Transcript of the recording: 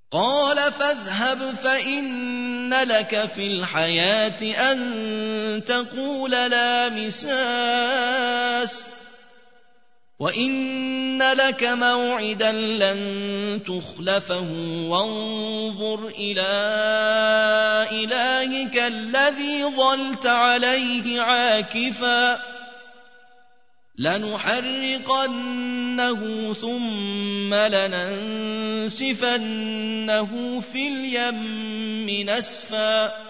قال فاذهب فإن لك في الحياة أن تقول لا مساس وإن لك موعدا لن تخلفه وانظر إلى إلهك الذي ظلت عليه عاكفا لنحرقنه ثم لننسفنه في اليم نسفا